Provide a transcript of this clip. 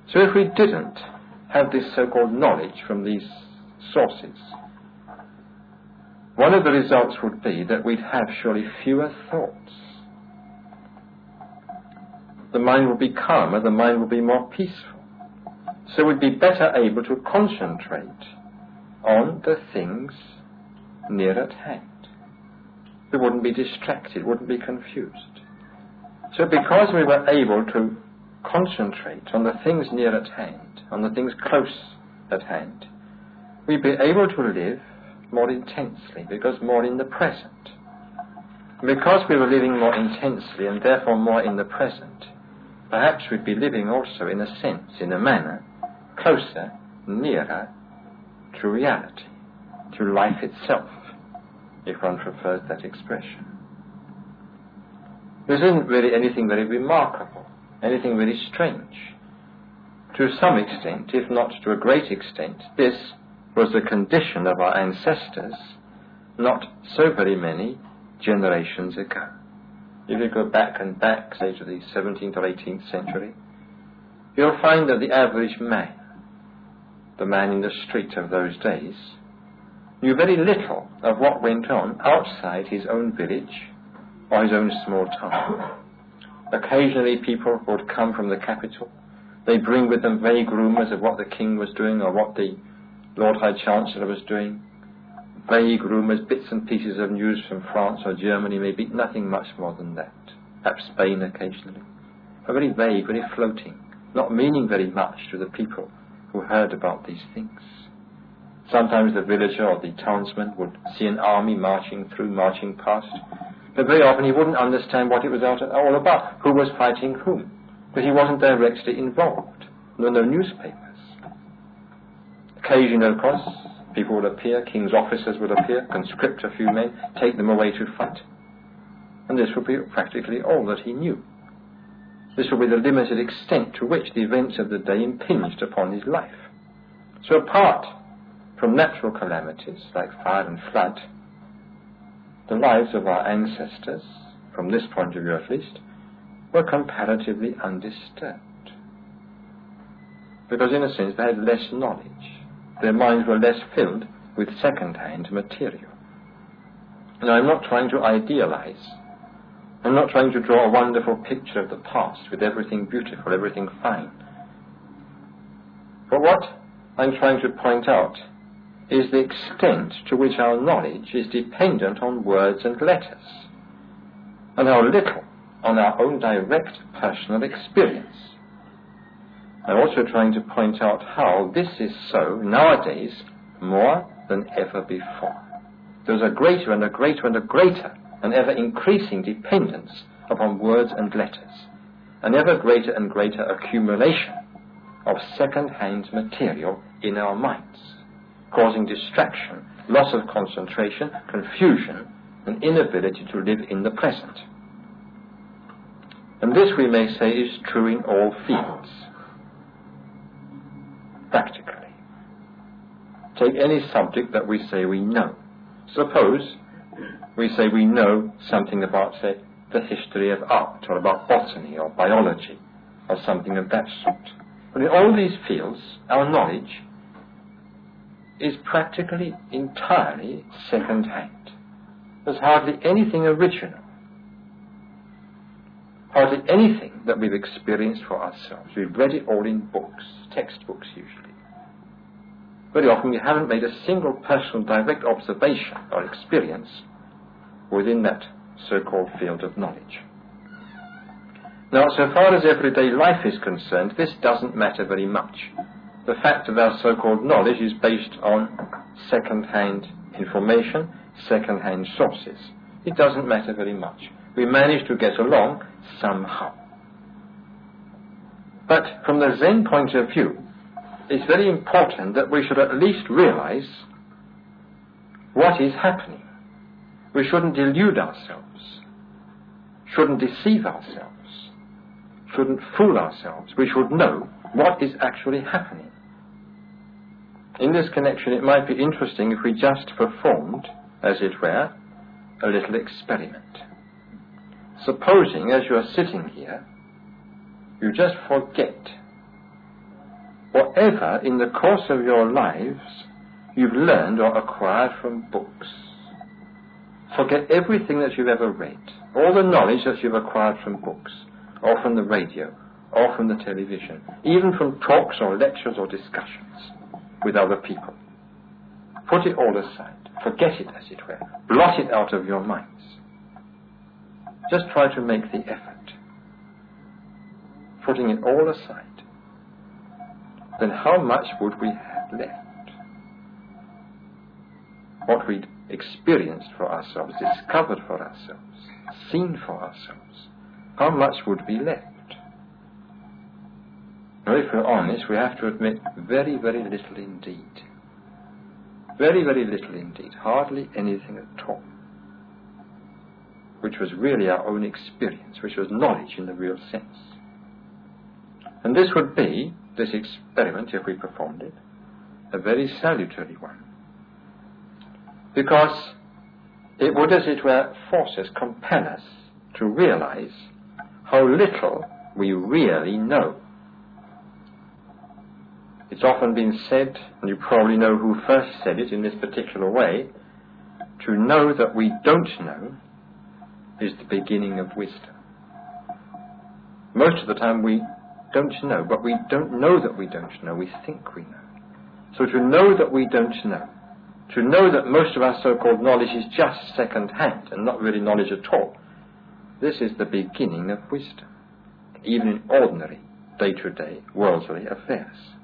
So if we didn't have this so-called knowledge from these sources, one of the results would be that we'd have surely fewer thoughts. The mind will be calmer, the mind will be more peaceful. So we'd be better able to concentrate on the things near at hand. We wouldn't be distracted, wouldn't be confused. So because we were able to concentrate on the things near at hand, on the things close at hand, we'd be able to live more intensely, because more in the present. Because we were living more intensely and therefore more in the present, perhaps we'd be living also in a sense, in a manner, closer, nearer to reality, to life itself, if one prefers that expression. This isn't really anything very remarkable, anything very strange. To some extent, if not to a great extent, this was the condition of our ancestors not so very many generations ago. If you go back and back, say to the 17th or 18th century, you'll find that the average man, the man in the street of those days, knew very little of what went on outside his own village or his own small town. Occasionally people would come from the capital. They bring with them vague rumours of what the king was doing or what the Lord High Chancellor was doing. Vague rumours, bits and pieces of news from France or Germany, maybe nothing much more than that. Perhaps Spain occasionally. But very vague, very floating, not meaning very much to the people who heard about these things. Sometimes the villager or the townsman would see an army marching past, but very often he wouldn't understand what it was all about, who was fighting whom, but he wasn't directly involved. There were no newspapers. Occasionally, of course, people would appear, king's officers would appear, conscript a few men, take them away to fight. And this would be practically all that he knew. This would be the limited extent to which the events of the day impinged upon his life. So apart from natural calamities like fire and flood, the lives of our ancestors, from this point of view at least, were comparatively undisturbed. Because in a sense they had less knowledge. Their minds were less filled with second-hand material. And I'm not trying to idealize. I'm not trying to draw a wonderful picture of the past with everything beautiful, everything fine. But what I'm trying to point out is the extent to which our knowledge is dependent on words and letters, and how little on our own direct personal experience. I'm also trying to point out how this is so nowadays more than ever before. There's a greater and a greater and a greater and ever increasing dependence upon words and letters, an ever greater and greater accumulation of second-hand material in our minds, causing distraction, loss of concentration, confusion, and inability to live in the present. And this, we may say, is true in all fields. Practically. Take any subject that we say we know. Suppose we say we know something about, say, the history of art, or about botany, or biology, or something of that sort. But in all these fields, our knowledge is practically entirely second-hand. There's hardly anything original, hardly anything that we've experienced for ourselves. We've read it all in books, textbooks usually. Very often we haven't made a single personal direct observation or experience within that so-called field of knowledge. Now, so far as everyday life is concerned, this doesn't matter very much. The fact of our so-called knowledge is based on second-hand information, second-hand sources. It doesn't matter very much. We manage to get along somehow. But from the Zen point of view, it's very important that we should at least realize what is happening. We shouldn't delude ourselves, shouldn't deceive ourselves, shouldn't fool ourselves. We should know what is actually happening. In this connection, it might be interesting if we just performed, as it were, a little experiment. Supposing, as you are sitting here, you just forget whatever in the course of your lives you've learned or acquired from books. Forget everything that you've ever read, all the knowledge that you've acquired from books, or from the radio, or from the television, even from talks or lectures or discussions with other people. Put it all aside. Forget it, as it were. Blot it out of your minds. Just try to make the effort. Putting it all aside. Then how much would we have left? What we'd experienced for ourselves, discovered for ourselves, seen for ourselves, how much would be left? Now, if we're honest, we have to admit very, very little indeed. Very, very little indeed. Hardly anything at all. Which was really our own experience, which was knowledge in the real sense. And this would be, this experiment, if we performed it, a very salutary one. Because it would, as it were, force us, compel us to realize how little we really know. It's often been said, and you probably know who first said it in this particular way, to know that we don't know is the beginning of wisdom. Most of the time we don't know, but we don't know that we don't know, we think we know. So to know that we don't know, to know that most of our so-called knowledge is just second-hand and not really knowledge at all, this is the beginning of wisdom, even in ordinary, day-to-day, worldly affairs.